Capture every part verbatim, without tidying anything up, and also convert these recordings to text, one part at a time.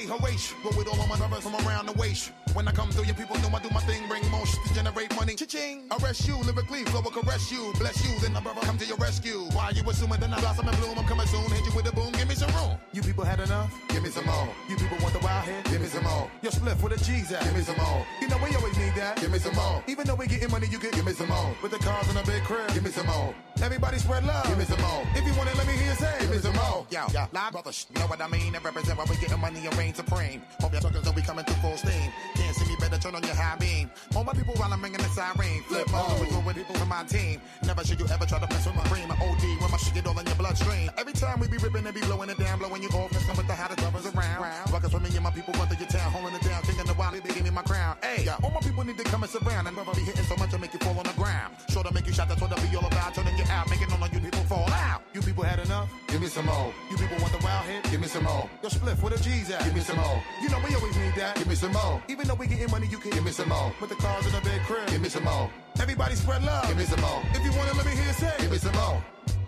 Horatio. But with all of my brothers from around the waist. When I come through, your people know I do my thing. Bring motion to generate money. Cha-ching. Arrest you, lyrically, flow will caress you. Bless you, then my brother come to your rescue. Why you assuming that I blossom and bloom? I'm coming soon. Hit you with a boom, give me some room. You people had enough? Give me some more. You people want the wild head? Give me some more. Your spliff with a G's at? Give me some more. You know we always need that? Give me some more. Even though we getting money, you can give me some more. With the cars and a big crib? Give me some more. Everybody spread love? Give me some more. If you want it, let me hear you say, give me some more. Yo, yo, live brothers, you know what I mean? They represent why we getting money and reign supreme. Hope your truckers don't be coming through full steam. Can't see me, better turn on your high beam. All my people while I'm ringing the siren. Flip mode, we go with people from my team. Never should you ever try to mess with my cream. O D when my shit get all in your bloodstream. Every time we be ripping and be blowing it down, blowing you off, messing with the hottest brothers around. Rockers for me and my people run through your town, holding it down, thinking the wild, they give me my crown. Hey, yeah, all my people need to come and surround. And brother be hitting so much to make you fall on the ground. Sure to make you shot, that's what I be all about. Turning you out, making all of you people fall out. You people had enough? Give me some more. You people want the wild hit? Give me some more. Your spliff with a G's at? Give me some more. You know we always need that. Give me some more. Even though we getting money, you can give me some more. With the cars in the big crib? Give me some more. Everybody spread love? Give me some more. If you want it, let me hear you say, give me some more.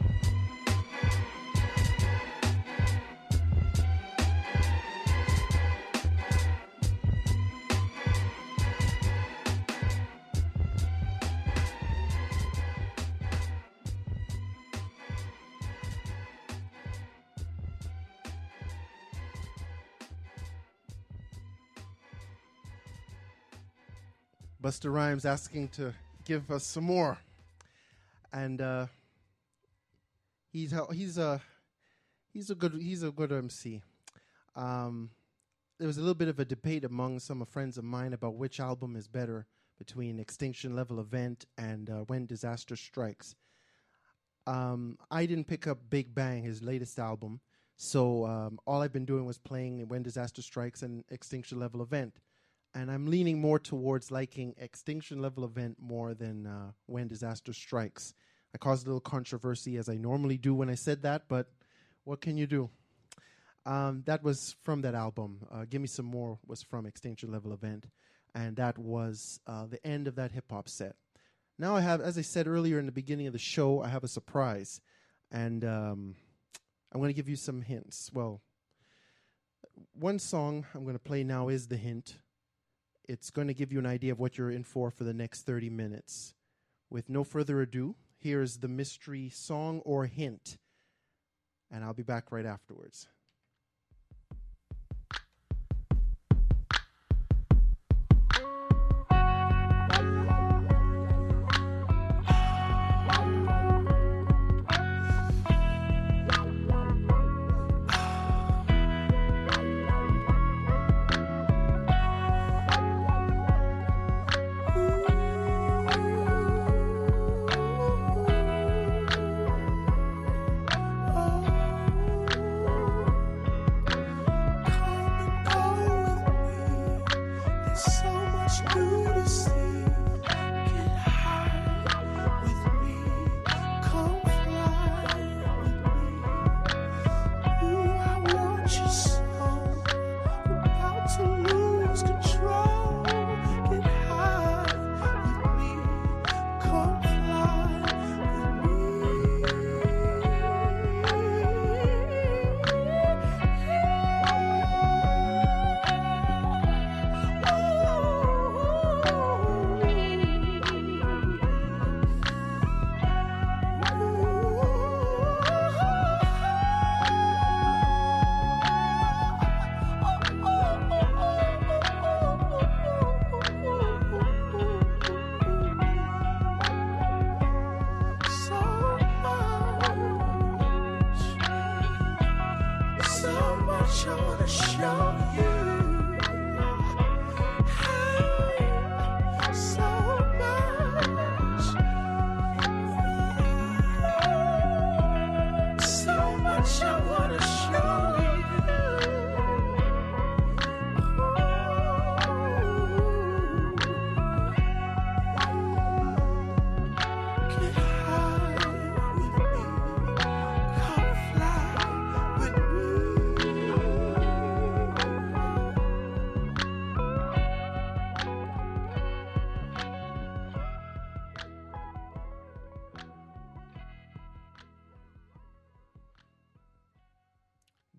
Busta Rhymes asking to give us some more, and uh, he's he's a he's a good he's a good M C. Um, there was a little bit of a debate among some friends of mine about which album is better between Extinction Level Event and uh, When Disaster Strikes. Um, I didn't pick up Big Bang, his latest album, so um, all I've been doing was playing When Disaster Strikes and Extinction Level Event. And I'm leaning more towards liking Extinction Level Event more than uh, When Disaster Strikes. I caused a little controversy, as I normally do when I said that, but what can you do? Um, that was from that album. Uh, Give Me Some More was from Extinction Level Event, and that was uh, the end of that hip-hop set. Now I have, as I said earlier in the beginning of the show, I have a surprise, and um, I'm going to give you some hints. Well, one song I'm going to play now is the hint. It's going to give you an idea of what you're in for for the next thirty minutes. With no further ado, here's the mystery song or hint, and I'll be back right afterwards.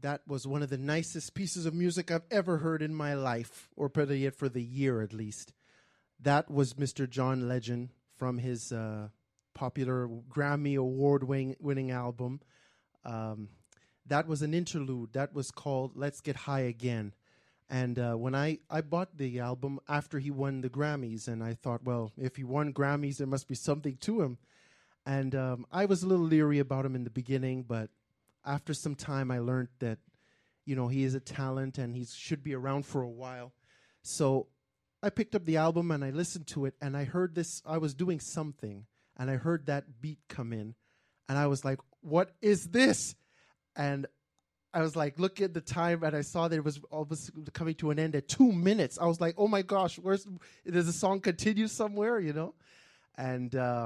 that was one of the nicest pieces of music I've ever heard in my life, or better yet, for the year at least. That was Mister John Legend from his uh, popular Grammy Award-winning album. Um, that was an interlude. That was called Let's Get High Again. And uh, when I, I bought the album after he won the Grammys, and I thought, well, if he won Grammys, there must be something to him. And um, I was a little leery about him in the beginning, but after some time, I learned that, you know, he is a talent and he should be around for a while. So I picked up the album and I listened to it, and I heard this. I was doing something, and I heard that beat come in, and I was like, what is this? And I was like, look at the time, and I saw that it was almost coming to an end at two minutes. I was like, oh my gosh, where's, does the song continue somewhere, you know? And uh,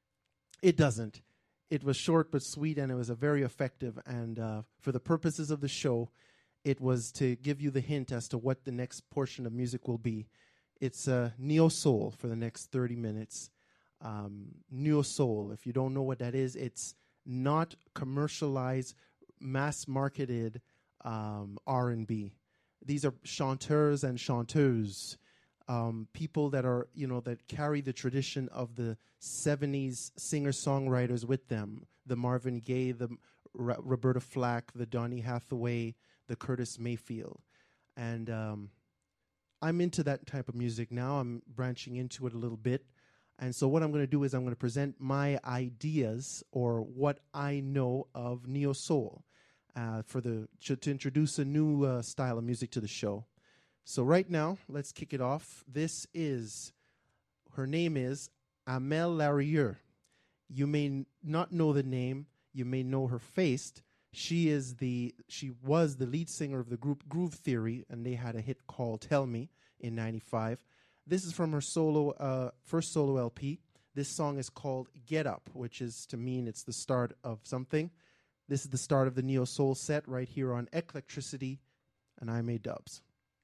it doesn't. It was short but sweet, and it was a very effective. And uh, for the purposes of the show, it was to give you the hint as to what the next portion of music will be. It's uh, neo soul for the next thirty minutes. Um, neo soul, if you don't know what that is, it's not commercialized, mass-marketed um, R and B. These are chanteurs and chanteuses, um, people that are, you know, that carry the tradition of the seventies singer-songwriters with them. The Marvin Gaye, the R- Roberta Flack, the Donny Hathaway, the Curtis Mayfield. And um, I'm into that type of music now. I'm branching into it a little bit. And so what I'm going to do is I'm going to present my ideas, or what I know of neo soul, uh, for the to, to introduce a new uh, style of music to the show. So right now, let's kick it off. This is, her name is Amel Larrieux. You may n- not know the name. You may know her face. She is the she was the lead singer of the group Groove Theory, and they had a hit called "Tell Me" in ninety-five. This is from her solo, uh, first solo L P. This song is called Get Up, which is to mean it's the start of something. This is the start of the Neo Soul set right here on Eclectricity, and I'm A-Dubs.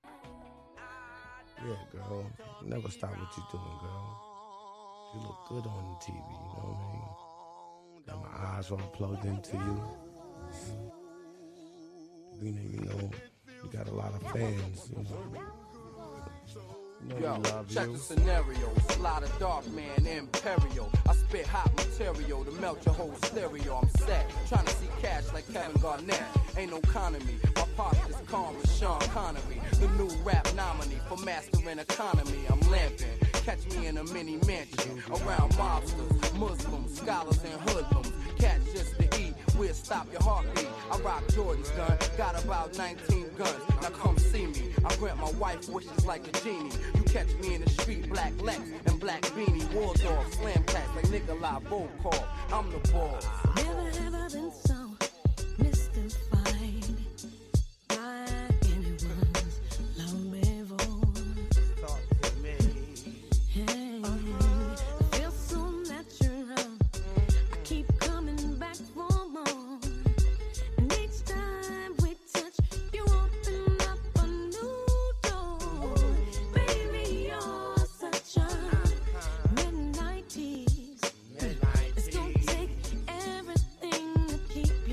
Yeah, girl. Never stop what you're doing, girl. You look good on the T V, you know what I mean? Got my eyes all plugged into you. You know, you know, you got a lot of fans, you know. Yo, check the scenario. Slaughter Dark Man, Imperial. I spit hot material to melt your whole stereo. I'm set, trying to see cash like Kevin Garnett. Ain't no economy. My partner's calm as Sean Connery. The new rap nominee for mastering economy. I'm lamping. Catch me in a mini mansion around mobsters, Muslims, scholars, and hoodlums. Catch just to eat. We'll stop your heartbeat. I rock Jordan's gun. Got about nineteen guns. Now come see me. I grant my wife wishes like a genie. You catch me in the street, black Lex and black beanie. War dog, slam cats like Nikolai Volkov. I'm the boss. Never have I been so mystified by anyone's love before. Talk to me. Hey, I feel so natural. I keep coming back for more. And each time we touch, you open up a new door. Baby, you're such a midnight tease. It's gonna take everything to keep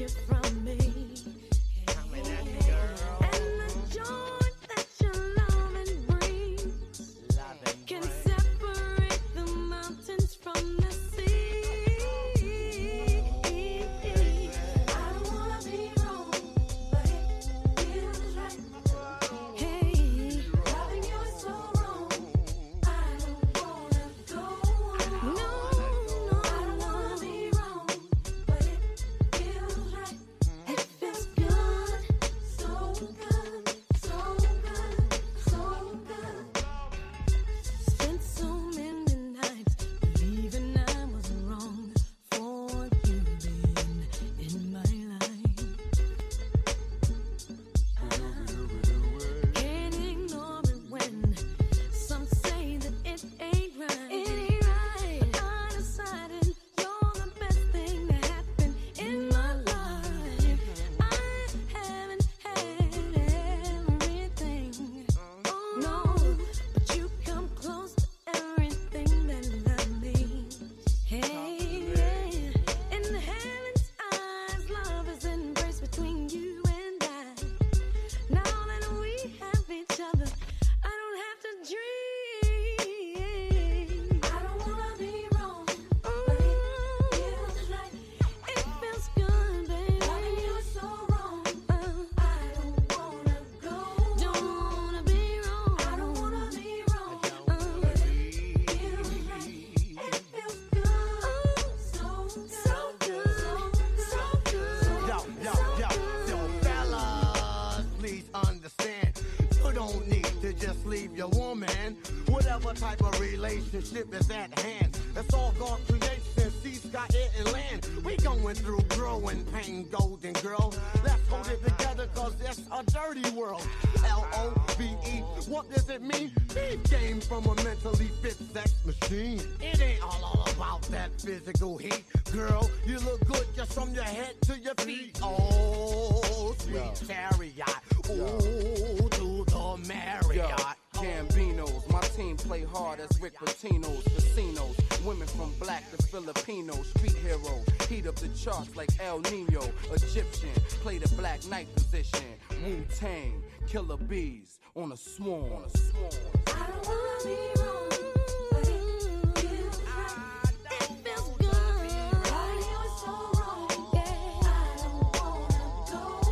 don't need to just leave your woman. Whatever type of relationship is at hand, it's all God creation, sea, sky, air, and land. We going through growing pain, golden girl. Let's hold it together, cause it's a dirty world. L O V E, what does it mean? Beef came from a mentally fit sex machine. It ain't all, all about that physical heat. Girl, you look good just from your head to your feet. Oh, sweet Yo. chariot. Ooh, to the Marriott. Yo. Gambinos, my team play hard as Rick Pitino's, casinos, women from black to Filipino, street heroes, heat up the charts like El Nino, Egyptian, play the Black Knight position, Wu-Tang, killer bees on a swarm, on a swarm. I don't wanna be wrong, but it feels right. It feels good. Why you are so wrong? Yeah, I don't wanna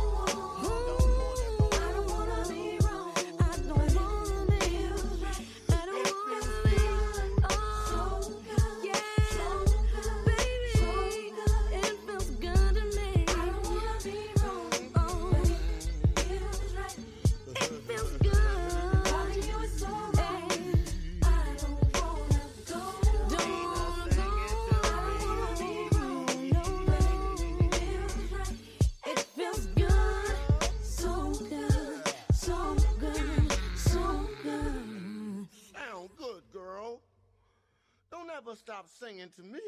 go. I don't wanna be wrong. I don't wanna. Never stop singing to me.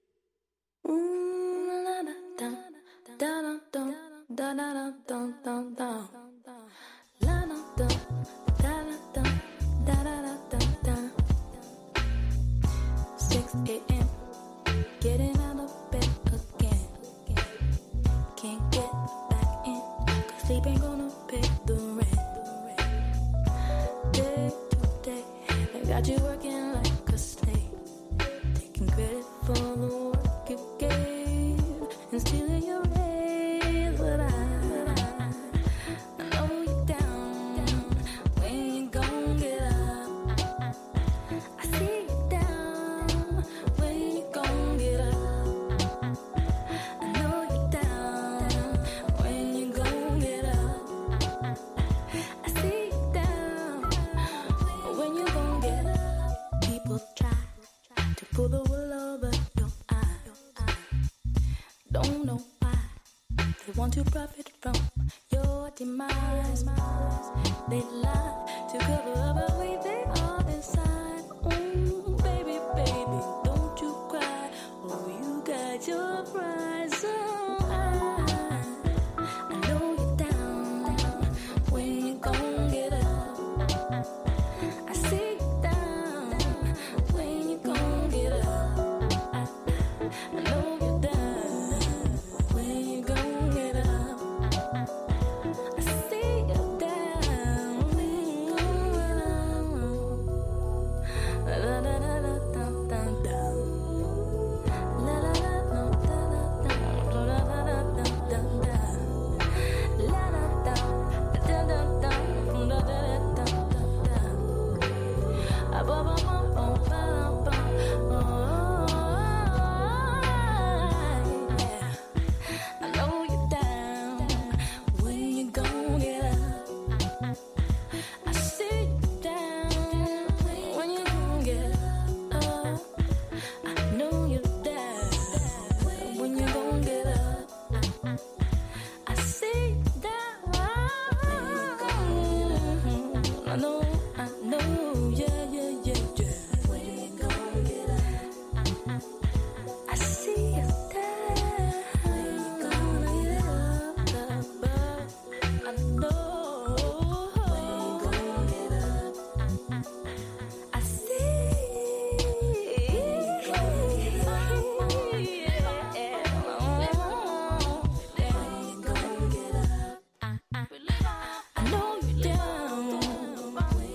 six a.m. Getting out of bed again. Can't get back in, 'cause sleep ain't gonna pay the rent. Day to day, I got you working like a slave, taking credit for the work you gave and stealing your raise. But I, I know you're down when you gon' get up. I see you down when you gon' get up. I know you're down when you gon' get up. I see you down when you gon' get up. People try to pull the wool over your eye. Don't know why. They want to profit from your demise. They lie to cover up a way they are inside. Ooh, baby, baby, don't you cry. Oh, you got your prize. So I, I know you're down when you gon' get up. I see you down when you gon' get up. I, I know you're down when you gon' get up. I see you down when you gon' get up. La la la la la da da da. La la la la da da da. La la la la da da da. La la da da da da. La da da da da. Ah, ba ba ba ba ba ba. I know you're down when you gon' get up. I see you down when you gon' get up. I know you're down when you gon' get up. I see you down when you gon' get up. I know, I know, yeah, yeah, yeah, yeah. When you gon' get up. I see you down when you gonna get up, up. I know when you gonna get up. I see when you gonna get up. When you gonna get up. I know you're down when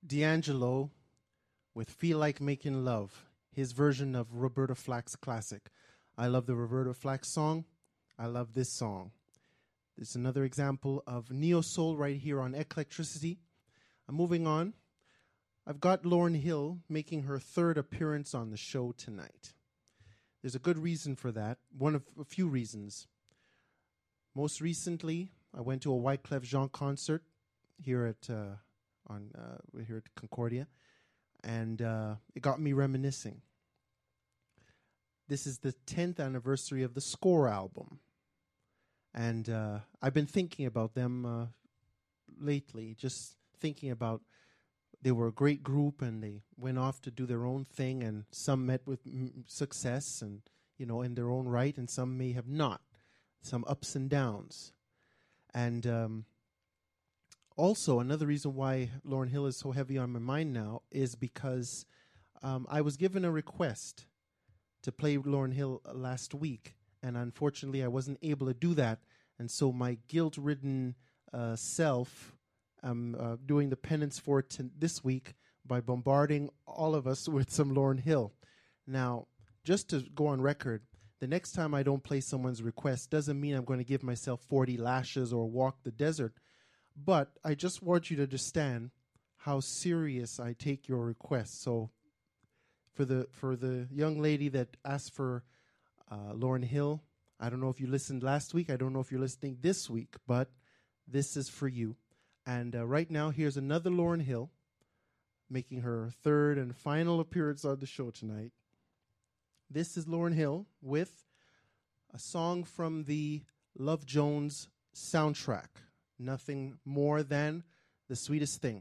D'Angelo with Feel Like Making Love, his version of Roberta Flack's classic. I love the Roberta Flack song. I love this song. It's another example of neo-soul right here on Eclectricity. I'm moving on. I've got Lauryn Hill making her third appearance on the show tonight. There's a good reason for that, one of a few reasons. Most recently, I went to a Wyclef Jean concert here at uh, on uh, here at Concordia, and uh, it got me reminiscing. This is the tenth anniversary of the Score album, and uh, I've been thinking about them uh, lately, just thinking about they were a great group, and they went off to do their own thing, and some met with m- success, and you know, in their own right, and some may have not, some ups and downs. And um, also, another reason why Lauryn Hill is so heavy on my mind now is because um, I was given a request to play Lauryn Hill uh, last week, and unfortunately, I wasn't able to do that, and so my guilt-ridden uh, self, I'm uh, doing the penance for it t- this week by bombarding all of us with some Lauryn Hill. Now, just to go on record, the next time I don't play someone's request doesn't mean I'm going to give myself forty lashes or walk the desert, but I just want you to understand how serious I take your request. So for the for the young lady that asked for uh, Lauryn Hill, I don't know if you listened last week, I don't know if you're listening this week, but this is for you. And uh, right now, here's another Lauryn Hill making her third and final appearance on the show tonight. This is Lauryn Hill with a song from the Love Jones soundtrack, Nothing More Than the Sweetest Thing.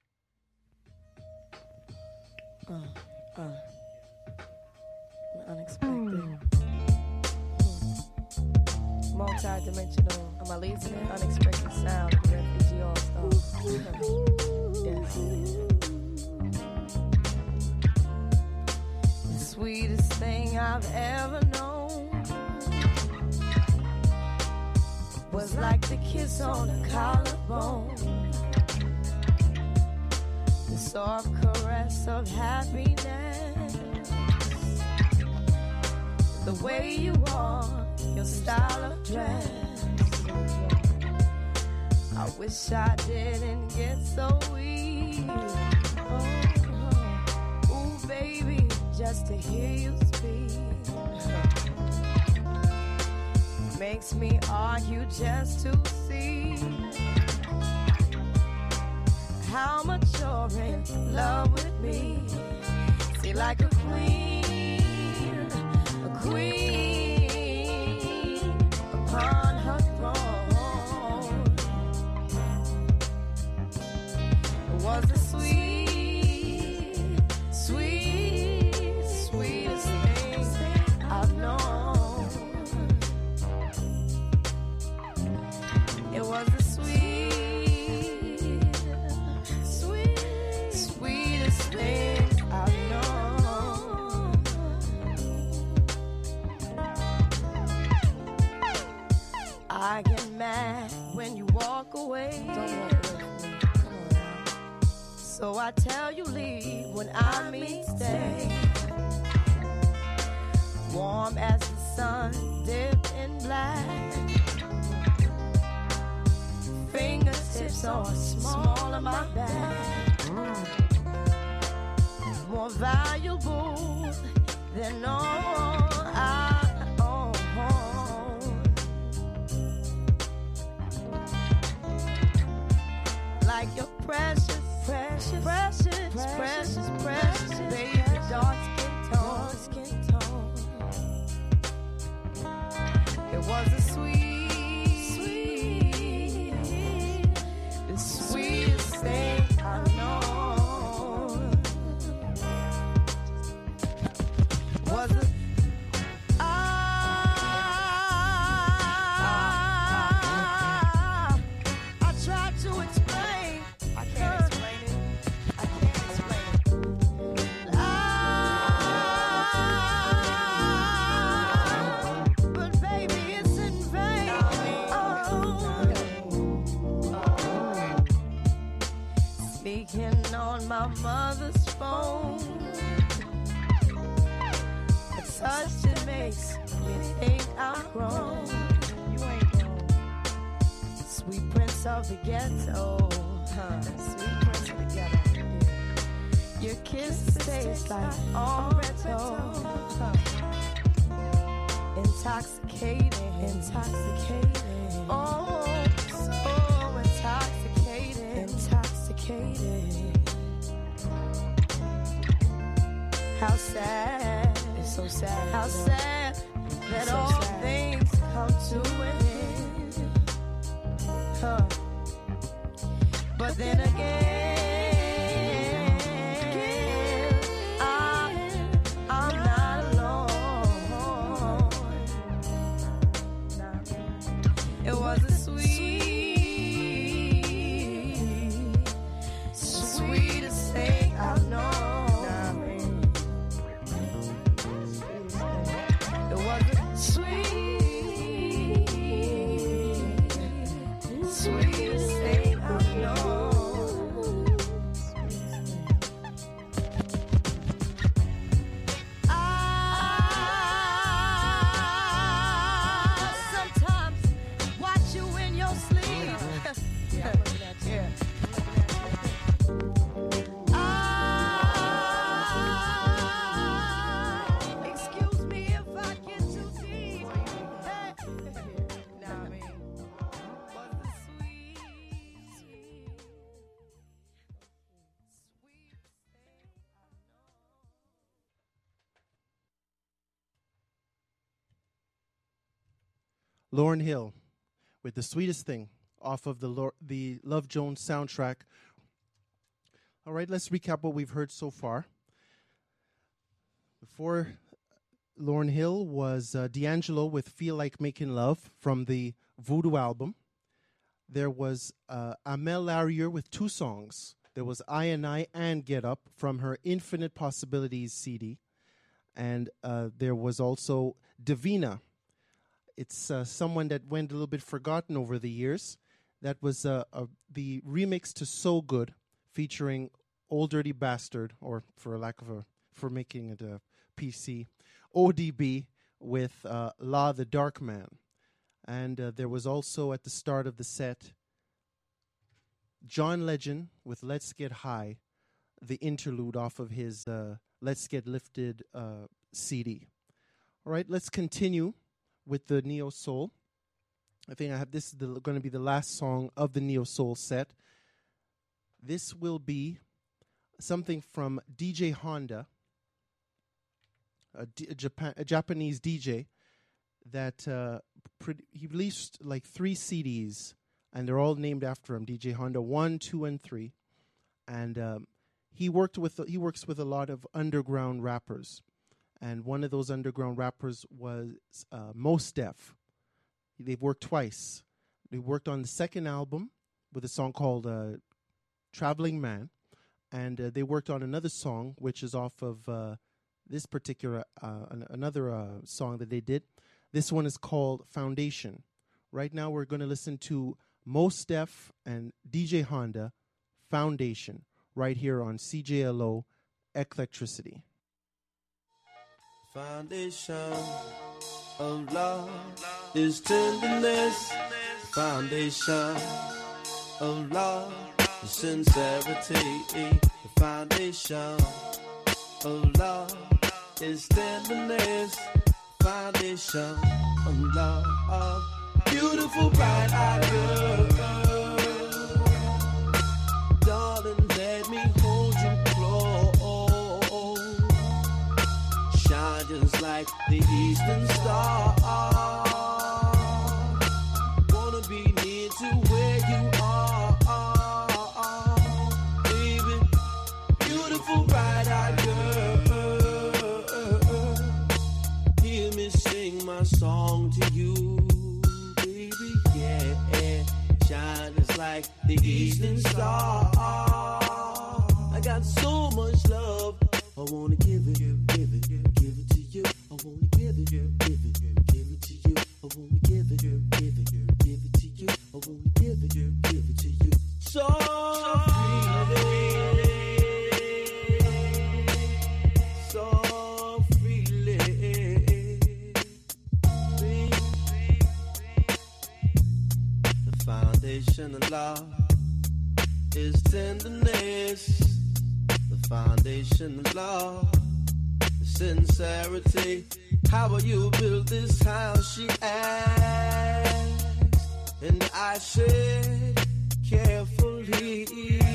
Uh, uh, unexpected. Mm. Multi-dimensional. Am I losing it? Unexpected sound of the refugee all-star. Yes. The sweetest thing I've ever known was like the kiss on a collarbone, the soft caress of happiness, the way you walk, your style of dress. I wish I didn't get so weak. Oh, oh. Ooh, baby, just to hear you speak makes me argue just to see how much you're in love with me. See, like a queen, a queen upon her throne. It was the sweet, sweet, sweetest thing I've known. It was the sweet, sweet, sweetest thing I've known. I get mad when you walk away. Don't walk away from me. Come on now. So I tell you leave when I mean stay. Warm as the sun dipped in black. Fingertips are small on my back. More valuable than all I own. Like your precious, precious, precious, precious, precious, precious baby, dark skin tone, skin tone. It was a sweet, sweet, the sweetest thing I know. Was it? I tried to explain. I can't explain it. I can't explain it. grown. You ain't grown. Sweet prince of the ghetto. Huh. Sweet prince of the ghetto. Yeah. Your kisses taste like Oreto. Huh. Intoxicating. Intoxicating. Oh, so intoxicating. Intoxicating. How sad, it's so sad, how sad that so all sad. Things come to an end. Huh. But then again, I, I'm not alone. It was a sweet, sweetest thing I've known. Lauryn Hill with The Sweetest Thing off of the Lo- the Love Jones soundtrack. All right, let's recap what we've heard so far. Before Lauryn Hill was uh, D'Angelo with Feel Like Making Love from the Voodoo album. There was uh, Amel Larrier with two songs. There was I and I and Get Up from her Infinite Possibilities C D. And uh, there was also Davina. It's uh, someone that went a little bit forgotten over the years. That was uh, uh, the remix to So Good, featuring Old Dirty Bastard, or for lack of a, for making it a P C, O D B with uh, La the Dark Man. And uh, there was also at the start of the set, John Legend with Let's Get High, the interlude off of his uh, Let's Get Lifted uh, C D. All right, let's continue with the Neo Soul. I think I have this is going to be the last song of the Neo Soul set. This will be something from D J Honda, a, D- a, Japan, a Japanese D J that uh, pre- he released like three C Ds, and they're all named after him. D J Honda one, two, and three, and um, he worked with he works with a lot of underground rappers. And one of those underground rappers was uh, Mos Def. They've worked twice. They worked on the second album with a song called uh, Traveling Man. And uh, they worked on another song, which is off of uh, this particular, uh, an- another uh, song that they did. This one is called Foundation. Right now we're going to listen to Mos Def and D J Honda, Foundation, right here on C J L O Eclectricity. Foundation of love is tenderness. Foundation of love is sincerity. The foundation of love is tenderness. Foundation of love. Beautiful, bright-eyed girl. Darling, let me hold you close. Shine just like the eastern star. Wanna be near to where you are, baby. Beautiful, bright-eyed girl. Hear me sing my song to you, baby. Yeah, shine just like the eastern star. I got so much love, I wanna give it, give it, give it to you. I wanna give it, give it, give it to you. I wanna give it, give it, give it to you. I wanna give it, give it to you. So freely, so freely, baby. foundation of love is tenderness. The foundation of love is sincerity. How will you build this house, she asked. And I said carefully,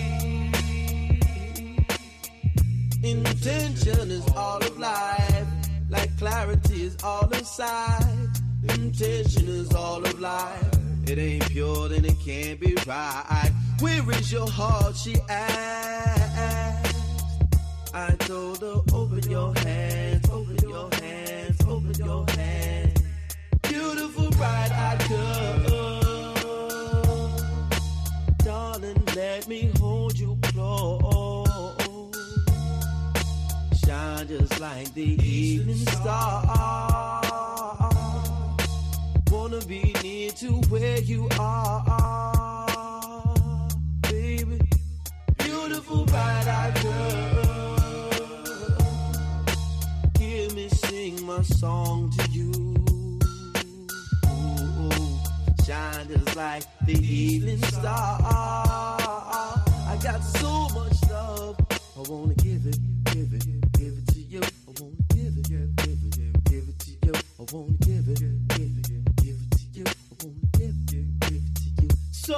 intention is all of life, like clarity is all inside. Intention is all of life. It ain't pure, then it can't be right. Where is your heart, she asked. I told her, open your hands, open your hands, open your hands. Beautiful bright-eyed girl, darling, let me hold you close. Shine just like the evening star. Wanna be near to where you are, baby. Beautiful bright-eyed girl, hear me sing my song to you. Ooh, shine just like the evening star. I got so much love, I wanna give it, give it, give it to you. I wanna give it, give it, give it to you. I wanna give it, give it. So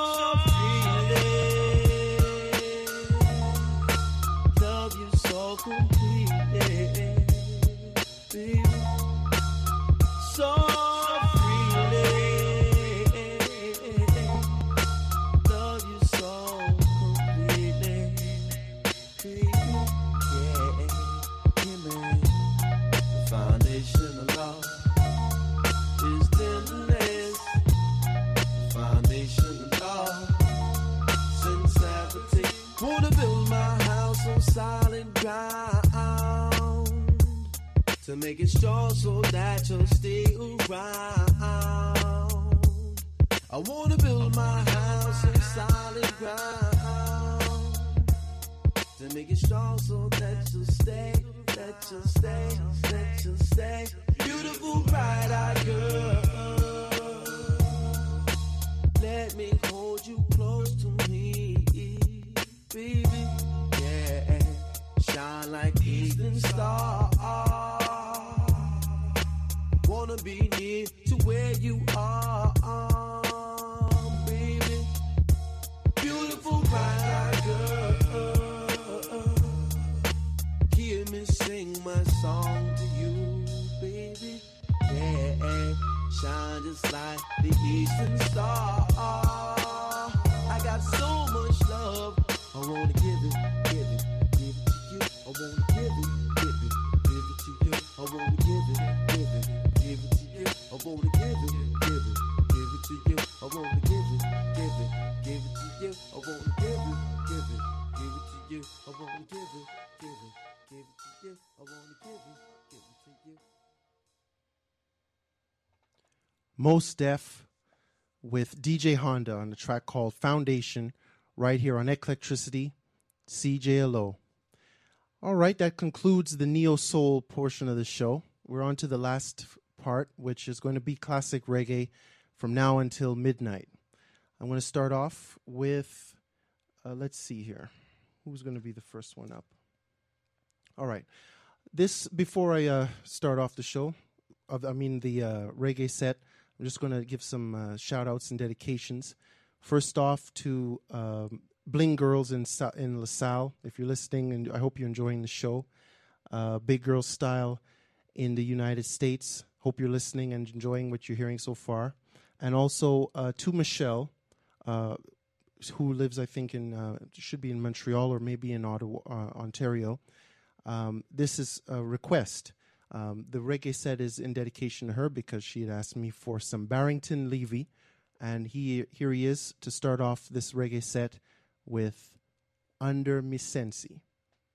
freely, love you so completely, baby. So freely, love you so completely, baby. Yeah, give me the foundation of love is tenderness. Foundation of love, sincerity. Wanna build my house on solid ground to make it strong so that you'll stay around. I wanna build my house on solid ground to make it strong so that you'll stay, that you'll stay, that you'll stay. Beautiful bright-eyed girl, let me hold you close to me, baby. Yeah, shine like evening star. Wanna be near to where you are, baby. Beautiful bright girl, hear me sing my song to you, baby. Yeah, shine just like the eastern star. I got so much love, I wanna give it, give it, give it to you. I wanna give it, give it, give it to you. I wanna give it, give it, give it to you. I wanna give it, give it, give it to you. I wanna give it, give it, give it to you. I wanna give it, give it, give it to you. I wanna give it, give it, give it to you. I wanna give it, give it to you. Mos Def with D J Honda on a track called Foundation, right here on Eclectricity, C J L O. All right, that concludes the Neo Soul portion of the show. We're on to the last part, which is going to be classic reggae from now until midnight. I'm going to start off with, uh, let's see here. Who's going to be the first one up? All right. This, before I uh, start off the show, I mean the uh, reggae set, I'm just going to give some uh, shout-outs and dedications. First off to um, Bling Girls in Sa- in LaSalle. If you're listening, and I hope you're enjoying the show. Uh, Big Girl Style in the United States. Hope you're listening and enjoying what you're hearing so far. And also uh, to Michelle, uh, who lives, I think, in uh, should be in Montreal or maybe in Ottawa, uh, Ontario. Um, this is a request. Um, the reggae set is in dedication to her because she had asked me for some Barrington Levy, and he here he is to start off this reggae set with Under Me Sensi.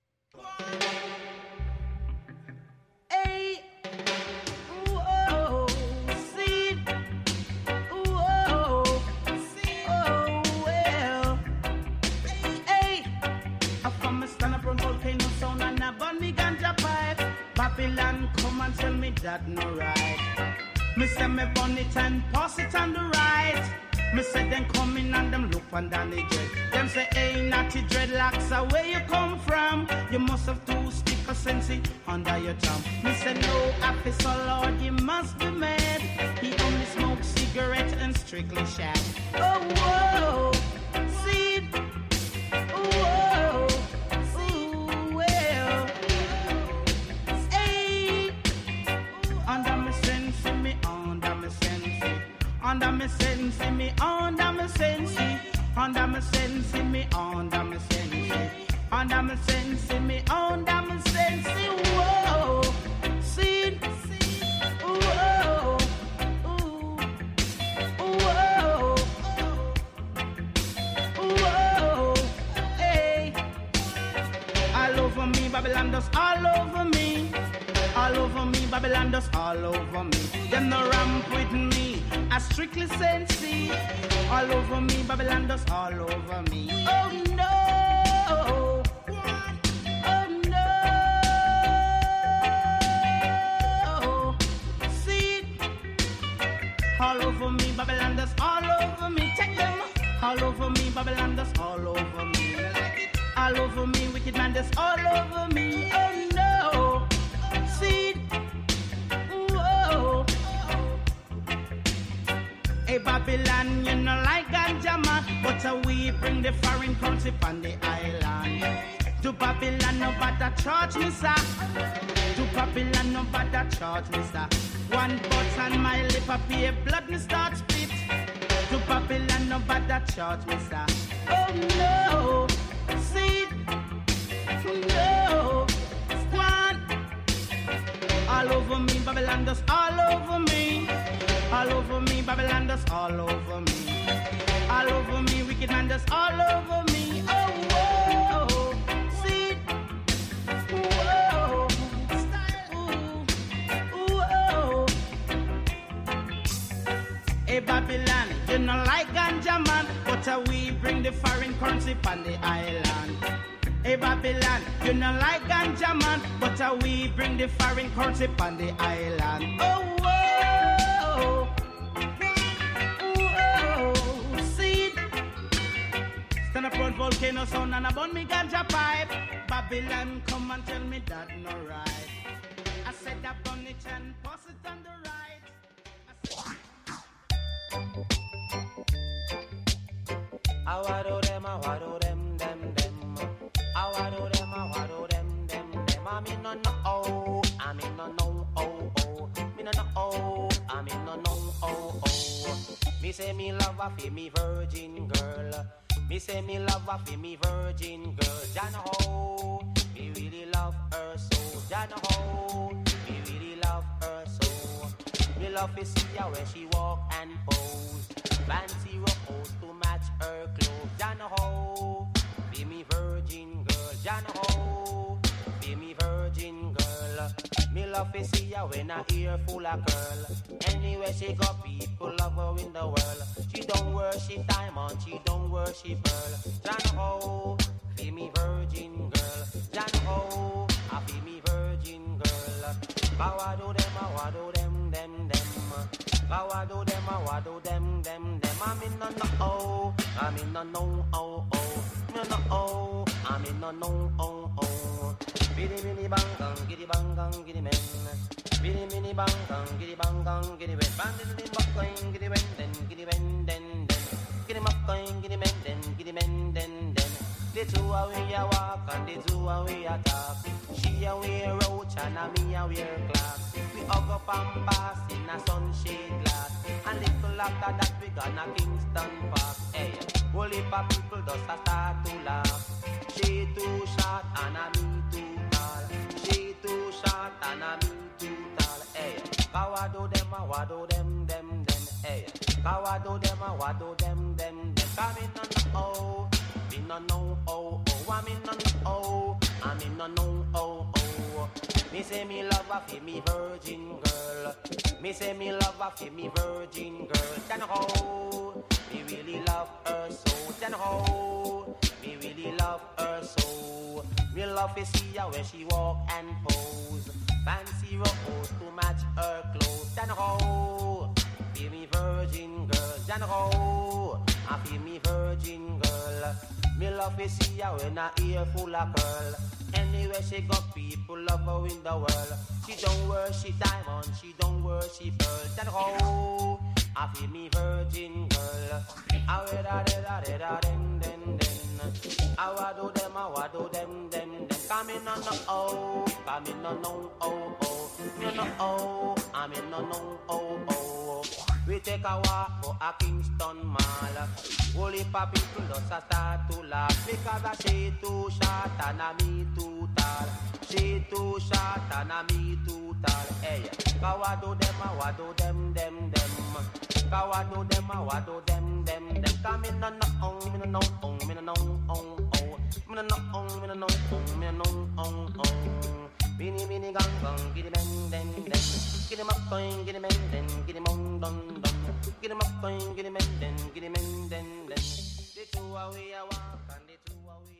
Hey, ooh, oh, see, ooh, oh, see, oh, well, hey, I from a stand up on volcano sound and I burn me ganja pipe. Babylon come and tell me that no right. Me say me bun it and pass it on the right. Me say them come in and them look on Danny Dread. Them say, hey, natty dreadlocks, uh, where you come from? You must have two stick of sensei under your thumb. Me say, no, officer, Lord, you must be mad. He only smokes cigarette and strictly shag. Oh, whoa, see, whoa, ooh, well, hey, under me sensei, me under me sensei. Under me sense, me under me sense, under me sense, me under me sense, under me sense, me under me sense. Whoa, see, whoa, whoa, whoa, hey. All over me, Babylon does all over me. All over me, Babylon does all over me. Them no ramp with me, I strictly sensei. All over me, Babylon does all over me. Oh no, oh no. See, all over me, Babylon does all over me. Check them. All over me, Babylon does all over me. All over me, wicked man does all over me. Oh no. See, whoa. Hey Babylon, you know like ganja man, but uh, we bring the foreign currency on the island. To Babylon, no bother charge me, sir. To Babylon, no bother charge me, sir. One butt on my lip, I pay blood, me start split. To Babylon, no bother charge me, sir. Oh no, see, no, one. All over me, Babylon does all over me. All over me, Babylon does all over me. All over me, wicked man does all over me. Oh, whoa, see, whoa, ooh, whoa. Hey, Babylon, you know like ganja man, but uh, we bring the foreign currency on the island. Hey Babylon, you know like ganja man, but uh, we bring the foreign currency on the island. Oh, whoa, whoa, see, stand up front volcano sound and about me ganja pipe. Babylon, come and tell me that no right. I said that bun it and pass it on the right. I wado them, I wado them, them, them. I wado them, I wado them, them, them. I mean no no oh, I mean no no oh oh. Me no no oh, I mean no no oh oh. Me say me love a fi me virgin girl. Me say me love a fi me virgin girl. Jana ho, me really love her so. Jana ho, me really love her so. Me love to see her when she walk and pose. Fancy rose to match her clothes. Jana ho, be me virgin girl. Jana ho, be me virgin girl. Me love to see her when her ear full of curl. Anywhere she go, people love her in the world. She don't worship diamond, she don't worship pearl. Jana ho, be me virgin girl. Jana ho, I be me virgin girl. Bawado them, bawado them, them, them. Bawado them, bawado them, them, them. I'm in no no oh, I'm in no no oh oh, no no oh, I'm in no no oh oh. Biddy biddy bang bang, giddy bang bang, giddy men. Biddy biddy bang bang, giddy bang bang, giddy men. Bang giddy bang bang, giddy men, then giddy men, then then. Giddy bang bang, giddy men, then giddy men, then then. The two away a walk and the two away a talk. She a wear roach and a me a wear clock. We hug up and pass in a sunshade glass. And little after that we gonna Kingston Park. Hey, whole heap of people just a start to laugh. She too short and a me too tall. She too short and a me too tall. Hey, kawado them a wado them them them. Hey, kawado them a wado them them them. Come in on oh. Me no know oh oh, I'm in no oh, I'm in no know oh oh. Me say me love a fi me virgin girl. Me say me love a fi me virgin girl. Then ho, me really love her so. Then ho, me really love her so. Me love to see her when she walk and pose. Fancy rose to match her clothes. Then ho. love to see her when her ear full of curl. Anywhere she got people love her in the world. She don't worship diamond, she don't worship pearl. That hoe, I feel me virgin girl. I read a read a read a den den den. I wa do them, I wa do them them them. Come in on the oh, come in on no oh oh. Me no oh, I'm in no no oh oh. We take a walk for a Kingston Mall. Holy pa people just a start to laugh because I she too short and a me too tall. She too short and a me too tall. Hey, kawa do them, I wa do them them them. Kawa do them, I wa do them them them. Come in on the oh, me no no oh, me no no oh oh. Me no no oh, me no no oh, me no no oh oh. Bini bini gang gang, giddy bang den den. Get him up going, get him in den, get him on dun dun. Get him up going, get him in den, get him in den den. The two away I walk and the two away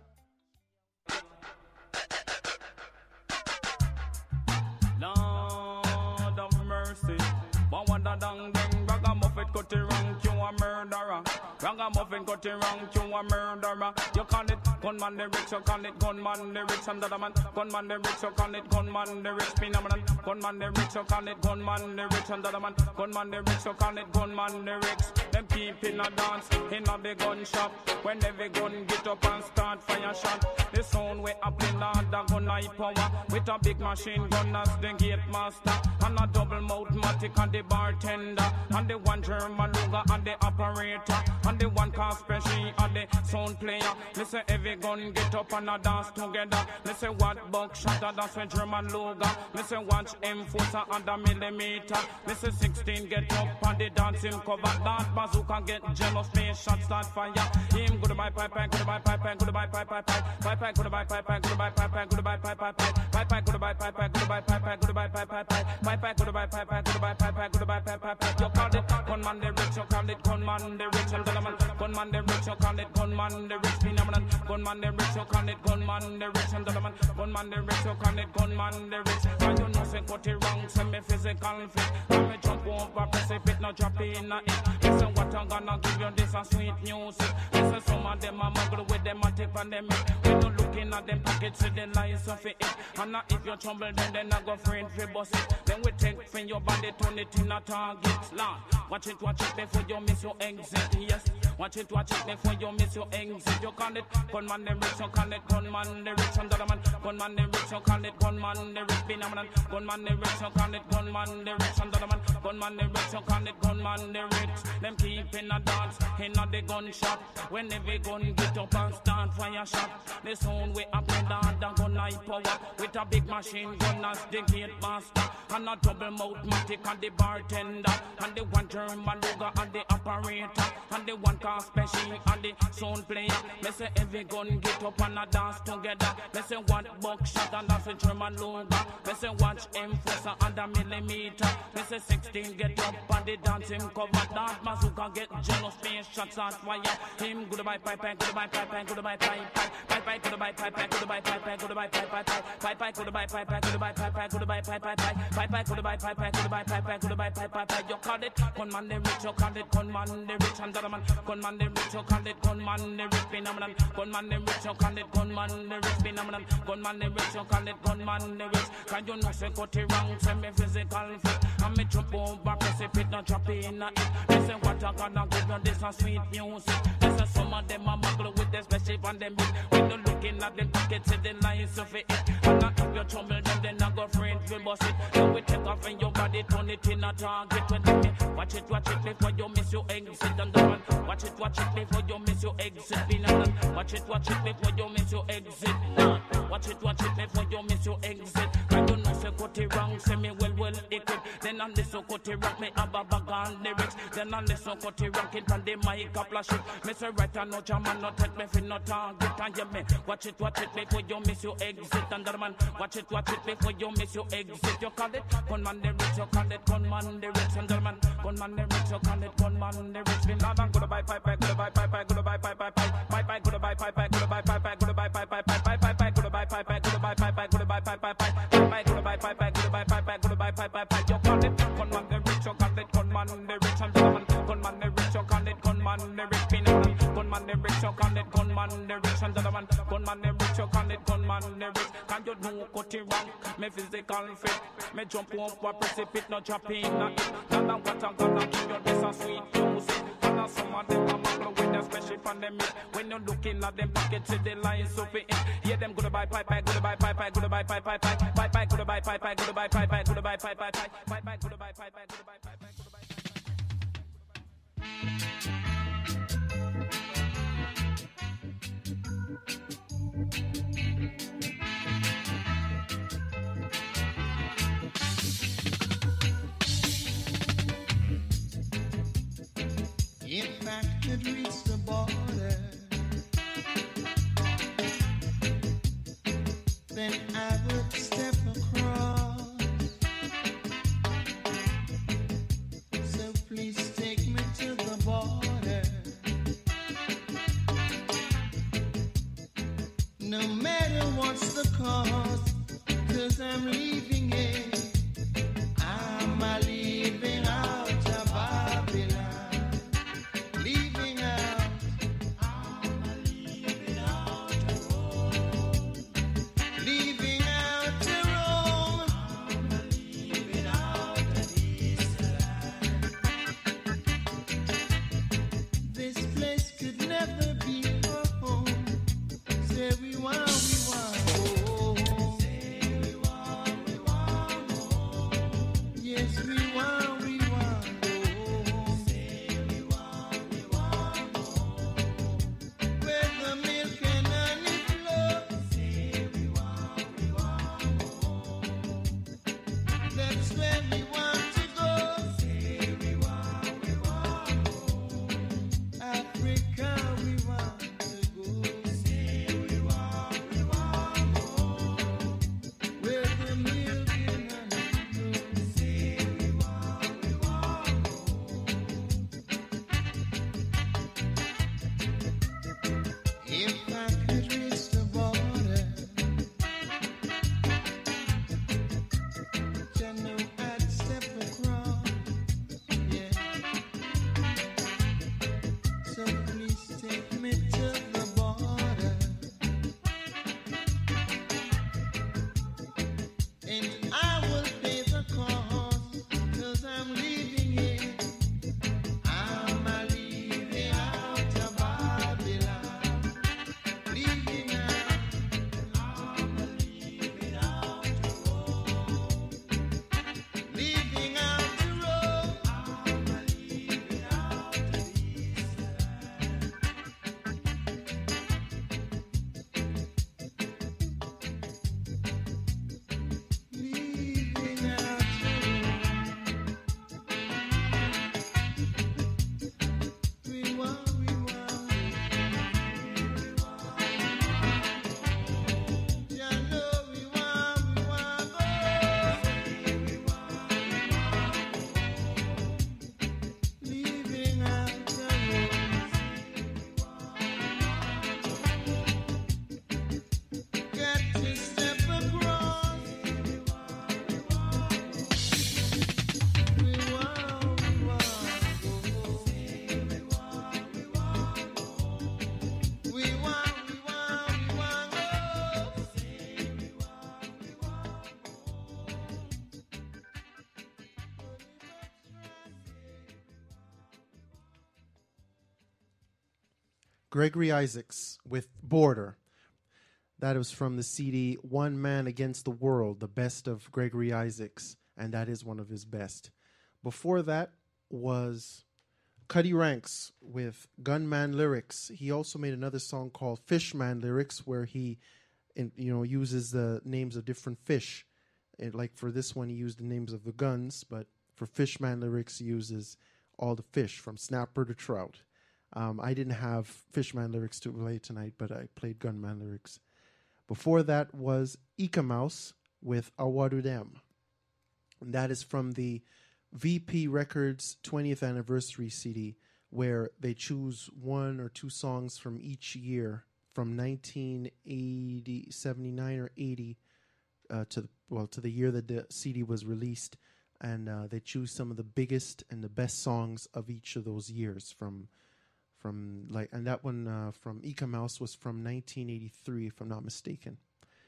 I talk. Lord of mercy, one wonder dang dang, ragamuffin cut it wrong, you a murderer. Ragamuffin cut it wrong, you a murderer. You call it gunman the rich, you call it gunman the rich, and the man gunman the rich, you call it gunman the rich, phenomenon. Gunman the rich, you call it gunman the rich, and the man gunman the rich, you call it gunman the rich. Them keep in a dance, in a big gun shop. When every gun get up and start fire shot, the sound way up in the gun high power with a big machine gun as the gate master, and a double mouth matic and the bartender, and the one German Luger and the operator, and the one car special and the sound player. They say every gun get up and a dance together. They say what buckshot and that's when German Luger. They say watch enforcer and a millimeter. They say sixteen get up and the dancing cover. That bazooka get jealous, face shot start fire. Him goodbye pipe pipe goodbye pipe pipe goodbye pipe pipe pipe pipe goodbye pipe pipe goodbye pipe pipe goodbye pipe pipe pipe pipe goodbye pipe pipe goodbye pipe pipe goodbye pipe pipe pipe pipe goodbye pipe pipe goodbye pipe pipe goodbye pipe pipe pipe. You call it gunman the rich, you call it gunman the rich, and gentlemen. Gunman the rich, you call it gunman the rich, phenomenon. Gunman the rich, you call it gunman the rich, and gentlemen. Gunman the rich, you call it gunman the rich. And you know say cut it wrong, say me physical fit. And me jump over, press it, fit, no drop in a it. Listen what I'm gonna give you, this a sweet music. Listen some of them a muggle with them a tip and them it. When you looking at them pockets, see the lies of it. And now if you trouble them, then I go friend for bust it. Then we take from your body, turn it in a target. Lord, watch it, watch it before you miss your exit. Yes, watch it, watch it before you miss your exit. You call it gunman the rich, you call it gunman the rich, and the man gunman the rich, you call it gunman the rich, phenomenon. Gunman the rich, you call it gunman the rich, and the man gunman the rich, you call it gunman the rich. Them keep in a dance, in a the gun shop. When every gun get up and start fire shot, the sound way up and down the gun high power with a big machine gun as the gate master, and a double mouth matic and the bartender, and the one German Luger and the operator, and the one car special and the sound player. Me say every gun get up and a dance together. Me say one buckshot and that's a German Luger. Me say watch enforcer and a millimeter. Me say sixteen get up and the dancing cover. That bazooka get jealous, face shots on fire. Him goodbye pipe pipe goodbye pipe pipe goodbye pipe pipe pipe pipe goodbye pipe pipe goodbye pipe pipe goodbye pipe pipe pipe pipe goodbye pipe pipe goodbye pipe pipe goodbye pipe pipe pipe pipe goodbye pipe pipe goodbye pipe pipe goodbye pipe pipe pipe. You call it gunman the rich, you call it gunman the rich, and the man gunman the rich, you call it gunman the rich, phenomenon. Gunman the rich, you call it gunman the rich, phenomenon. Gunman the rich, you call it gunman the rich. Can you know say cut it wrong, say me physical fit, and me jump over, press it, fit, not drop in a it. They say what I gonna give you, this a sweet music. They say some of them a muggle with the special on them big. When you looking at them pockets, see the lines of it. And now if you trouble them, then I go friend will bust it. Then we take off in your body, turn it in a target. When me watch it, watch it before you miss your exit. And the man watch it, watch it before you miss your exit. Watch it, watch it before you miss your exit. Watch it, watch it before you miss your exit. I don't know say cut it wrong, say me well well equipped. Then on this so cut it wrong, me have a bag on lyrics. Then on this so cut it wrong, it on the mic a flash it. Me say right and no jam and no take me for no target. And you me watch it, watch it before you miss your exit. And the man watch it, watch it before you miss your exit. You call it gunman the rich, you call it gunman the rich, and the man gunman the rich, you call it gunman the rich. Been long and goodbye pipe pipe goodbye pipe pipe goodbye pipe pipe pipe pipe goodbye pipe pipe goodbye pipe pipe goodbye pipe pipe pipe pipe pipe goodbye pipe pipe goodbye pipe pipe goodbye pipe pipe pipe pipe goodbye pipe pipe goodbye pipe pipe goodbye pipe pipe pipe. You call it gunman the rich, you call it gunman the rich, and the man gunman the rich, you call it gunman the rich, phenomenon. Gunman the rich, you call it gunman the the rich. Can you know cut it wrong? Me physical fit. Me jump up a precipice, no dropping not it. Not a what I'm gonna give you this a sweet music. And a some of them I'm a with their special pandemic. When you're looking at them pockets with the lines of it. Hear them goodbye, bye, bye, goodbye, bye, bye, goodbye, bye, bye, bye, bye, bye, goodbye, bye, bye, goodbye, bye, bye, goodbye, bye, bye, bye, bye, bye, goodbye, bye, bye, goodbye, bye, bye. If I could reach the border, then I would step across. So please take me to the border. No matter what's the cost, 'cause I'm leaving it. I'm a leaving out of Babylon. Leaving out, I'm a leaving out of Rome. Leaving out of Rome, I'm a leaving out of this land. This place could never be home. Say we want, we want home. Say we want, we want home. Yes, we want, we want home. Say we want, we want home. Where the milk and honey flow. Say we want, we want home. That's where we want to go. Say we want, we want home. Africa, we want to go. Say we want, we want home. Where the milk and honey flow. Say we want, we want home. If I could reach the border, you know I'd step across. Yeah. So please take me to the border, and I will pay the cost, 'cause I'm leaving here. I'm a leaving out of Babylon. Leaving out, I'm a leaving out of Rome. Leaving out the road, I'm a leaving out of this land. Leaving out the road. We want, we want, we want. You know we want, we want, oh. We want, we want. Leaving out the road. Got to step across. We want, we want, oh. We want, we want, oh. We want, we want, we want, oh. Gregory Isaacs with Border. That was from the C D One Man Against the World, the best of Gregory Isaacs, and that is one of his best. Before that was Cuddy Ranks with Gunman Lyrics. He also made another song called Fishman Lyrics, where he, in, you know, uses the names of different fish. And like for this one, he used the names of the guns, but for Fishman Lyrics, he uses all the fish from snapper to trout. Um, I didn't have Fishman Lyrics to play tonight, but I played Gunman Lyrics. Before that was Ika Mouse with Awadu Dem. And that is from the V P Records twentieth anniversary C D, where they choose one or two songs from each year from nineteen eighty, seventy-nine or eighty uh, to the, well to the year that the C D was released, and uh, they choose some of the biggest and the best songs of each of those years from from like and that one uh, from Ika Mouse was from nineteen eighty-three, if I'm not mistaken.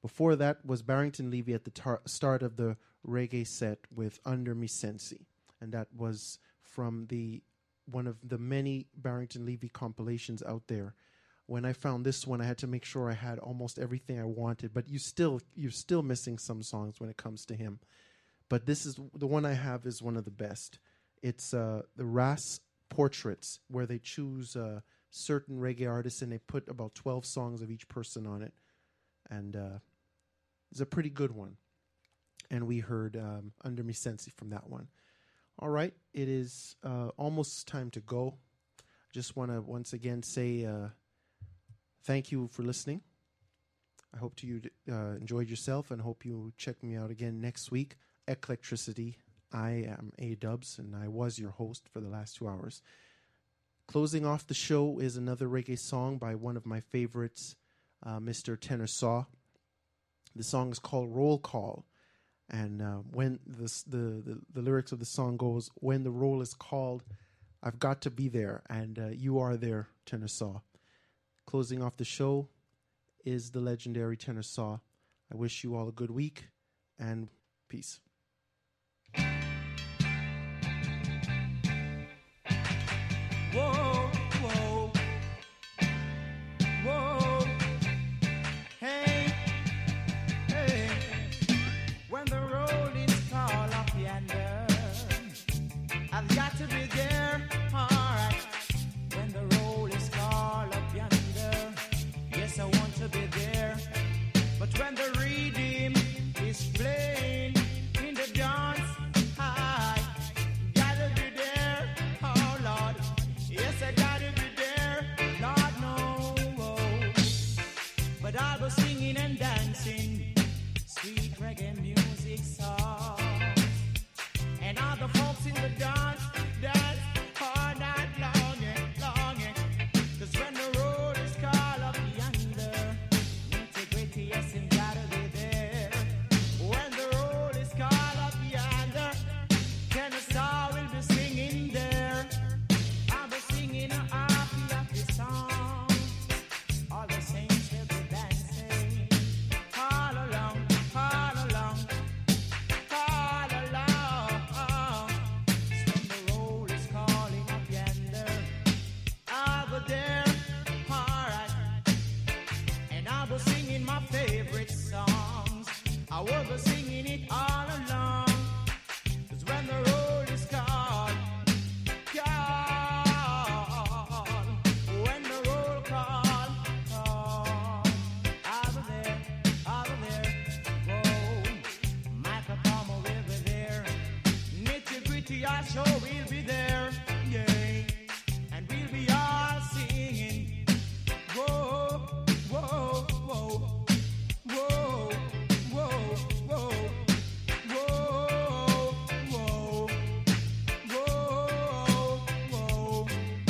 Before that was Barrington Levy at the tar- start of the reggae set with Under Me Sensi. And that was from the one of the many Barrington Levy compilations out there. When I found this one, I had to make sure I had almost everything I wanted. But you still, you're still missing some songs when it comes to him. But this is the one I have is one of the best. It's uh, the Ras Portraits, where they choose uh, certain reggae artists and they put about twelve songs of each person on it. And uh, it's a pretty good one. And we heard um, Under Me Sensi from that one. All right, it is uh, almost time to go. Just want to once again say uh, thank you for listening. I hope you uh, enjoyed yourself and hope you check me out again next week. Eclectricity. I am A-Dubs, and I was your host for the last two hours. Closing off the show is another reggae song by one of my favorites, uh, Mister Tenor Saw. The song is called Roll Call. And uh, when this, the, the, the lyrics of the song goes, when the roll is called, I've got to be there, and uh, you are there, Tenor Saw. Closing off the show is the legendary Tenor Saw. I wish you all a good week, and peace. Whoa, whoa, whoa, hey, hey, when the roll is called up yonder, I've got to be there, alright, when the roll is called up yonder, yes I want to be there, but when the rhythm is playing in the dance, I gotta be there, oh Lord. Yes, I gotta be there, Lord knows. But I was singing and dancing sweet reggae music songs. And all the folks in the dance, dance all night long and long. Cause when the road is called up yonder, nitty-gritty, yes, and gotta be there. When the road is called up yonder, Tenor Saw will be singing there. Singing a happy, happy song. All the saints will be dancing. All along, all along, all along. When the roll is calling up yonder, I'll be there, alright. And I'll be singing my favorite songs. I will be singing it all along. Cause when the roll is called, I sure will be there, yeah, and we'll be all singing. Whoa, whoa, whoa, whoa, whoa, whoa, whoa, whoa, whoa, whoa.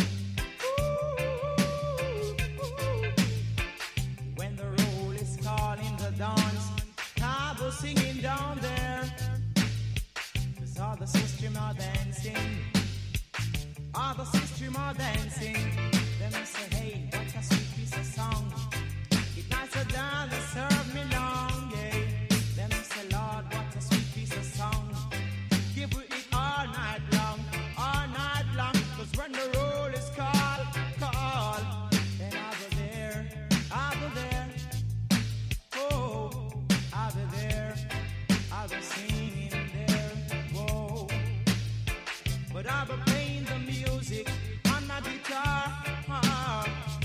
Ooh. When the roll is calling the dance, I was singing down there. All the system are dancing, all the system are dancing. Then they say, hey, what a sweet piece of song. It nice to dance and serve me long, yeah. Then they say, Lord, what a sweet piece of song. Give it all night long, all night long. Cause when the roll is called, called, then I'll be there, I'll be there. Oh, I'll be there, I'll be singing. But I'll be playing the music on my guitar uh,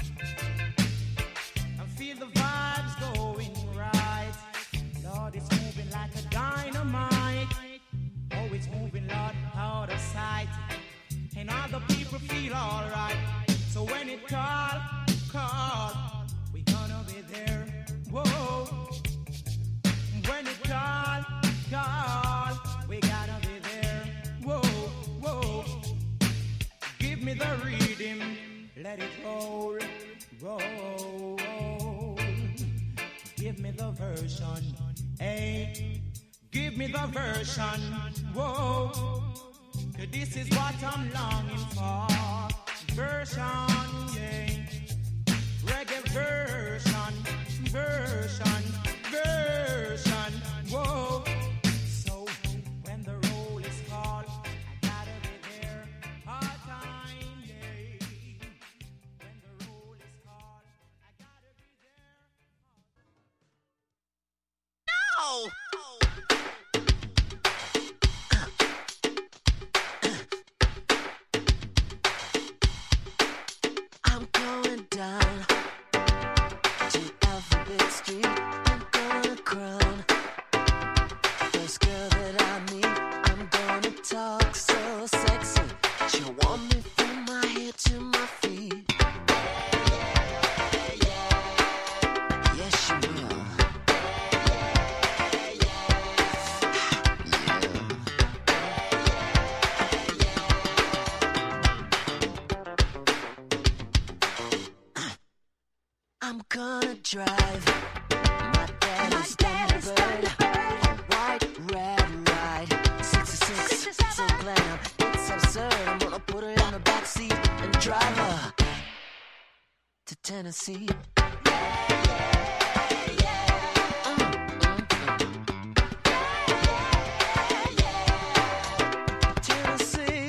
and feel the vibes going right. Lord, it's moving like a dynamite. Oh, it's moving, Lord, out of sight. And all the people feel alright. So when it call, call, we gonna be there. Whoa. When it call, call, we gotta be there. Whoa. Whoa. Give me the rhythm, let it roll, roll. Give me the version, hey. Give me the version, whoa. This is what I'm longing for. Version, yeah. Reggae version, version, version. I'm going down to Alphabet Street. I'm gonna crown first girl that I meet. I'm gonna talk so sexy. She'll want me from my head to my feet. Yes, she will. I'm gonna drive my daddy's Thunderbird, a white red ride, sixty-six, so glam, it's absurd. I'm gonna put her in the backseat and drive her to Tennessee. Tennessee,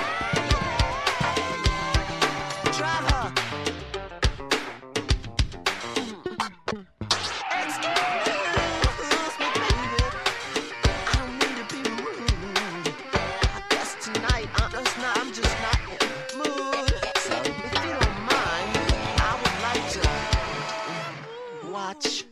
drive her. Watch.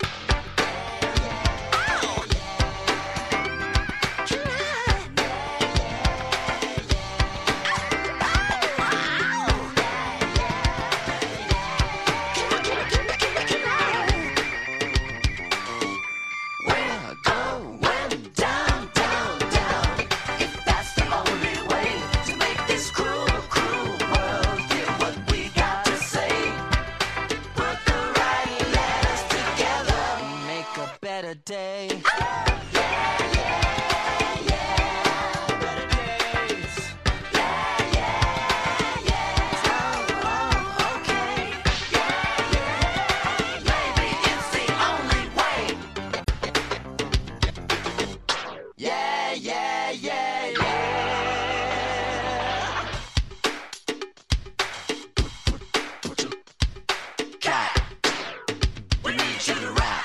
We're going down, down, down. If that's the only way to make this cruel, cruel world hear what we got to say. Put the right letters together, make a better day. Yeah, yeah, yeah. Better days. Yeah, yeah, yeah. Oh, oh, okay. Yeah, yeah. Maybe it's the only way. Yeah, yeah, yeah, yeah. Cat, we need you to rap.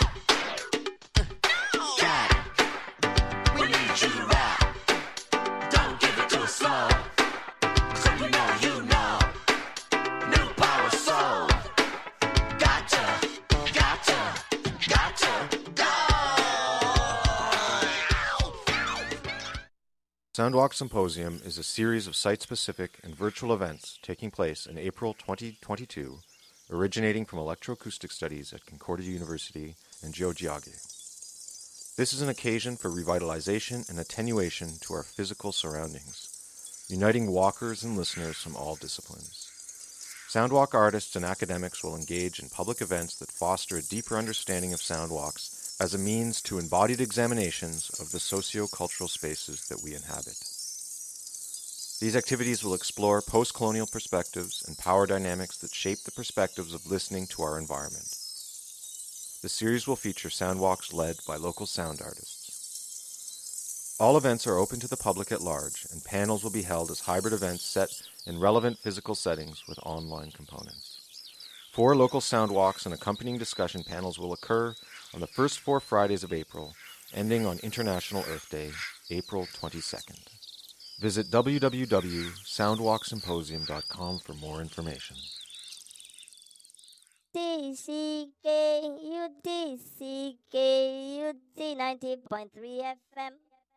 Cat, we need you to rap. Don't give it to us slow. So you know, you know. New power soul. Gotcha, gotcha, gotcha, go. Soundwalk Symposium is a series of site-specific and virtual events taking place in April twenty twenty-two, originating from electroacoustic studies at Concordia University and Geogiage. This is an occasion for revitalization and attenuation to our physical surroundings, uniting walkers and listeners from all disciplines. Soundwalk artists and academics will engage in public events that foster a deeper understanding of soundwalks as a means to embodied examinations of the socio-cultural spaces that we inhabit. These activities will explore post-colonial perspectives and power dynamics that shape the perspectives of listening to our environment. The series will feature soundwalks led by local sound artists. All events are open to the public at large, and panels will be held as hybrid events set in relevant physical settings with online components. Four local soundwalks and accompanying discussion panels will occur on the first four Fridays of April, ending on International Earth Day, April twenty-second. Visit w w w dot soundwalk symposium dot com for more information. D C K U D C K U D ninety point three F M.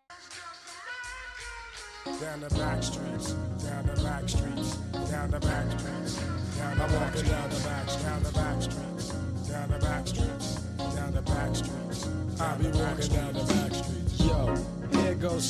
Down the back streets, down the back streets, down the back streets, down the back streets, down the back, down the back streets, down the back streets, down the back streets. I'll be walking down the back streets. Yo, here goes